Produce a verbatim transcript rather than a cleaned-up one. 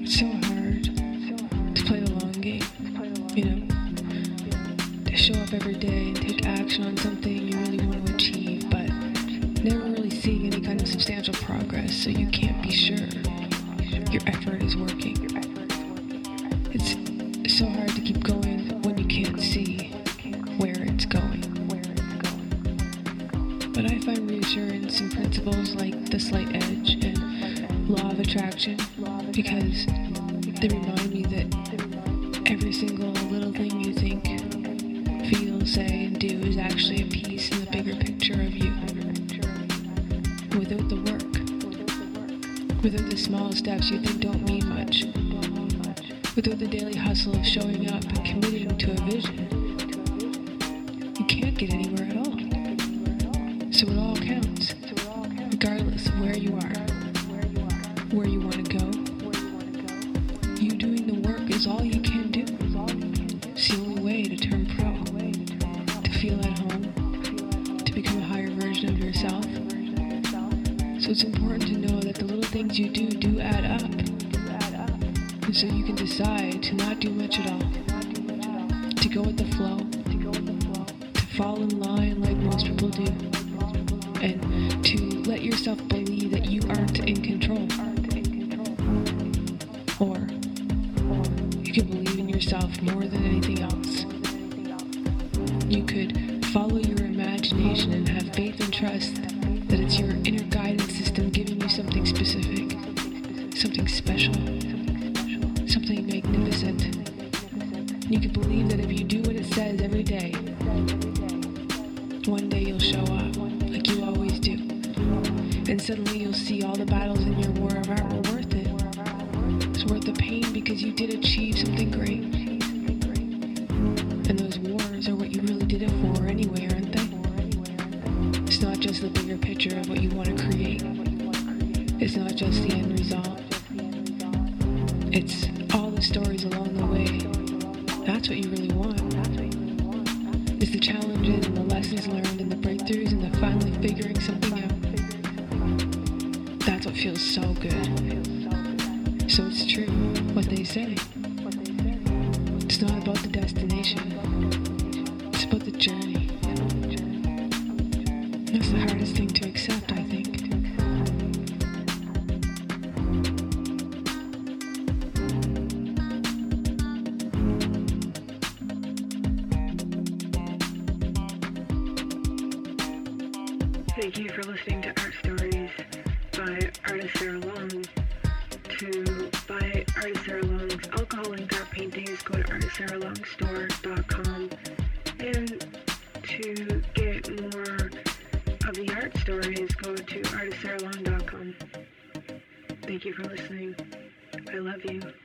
It's so hard to play the long game, you know, to show up every day and take action on something you really want to achieve, but never really seeing any kind of substantial progress, so you can't be sure your effort is working. It's so hard to keep going when you can't see where it's going. But I find reassurance in principles like the slight edge and law of attraction because they remind me that every single little thing you think, feel, say, and do is actually a piece in the bigger picture of you. Without the work, without the small steps you think don't mean much, without the daily hustle of showing up and committing to a vision, you can't get anywhere at all. So it all counts, regardless of where you are, where you want to go. You doing the work is all you can do. It's the only way to turn pro, to feel at home, to become a higher version of yourself. So it's important to know that the little things you do do add up. And so you can decide to not do much at all, to go with the flow, to fall in line like most people do, and to let yourself believe that you aren't in control. Or you can believe in yourself more than anything else. You could follow your imagination and have faith and trust that it's your inner guidance system giving you something specific, something special, something magnificent. You can believe that if you do what it says every day, one day you'll show up like you always do. And suddenly you'll see all the battles in your war of art were worth it. It's worth the pain because you did achieve something great. And those wars are what you really did it for anyway, aren't they? It's not just the bigger picture of what you want to create. It's not just the end result. It's all the stories along the way. That's what you really want. It's the challenges and the lessons learned and the breakthroughs and the finally figuring something out. That's what feels so good. So it's true, what they say. It's not about the destination. It's about the journey. That's the hardest thing to accept, I think. Thank you for listening to Art Stories by artist Sarah Long. To buy artist Sarah Long's alcohol and art paintings, go to artist sarah long store dot com. And to get more of the art stories, go to artist sarah long dot com. Thank you for listening. I love you.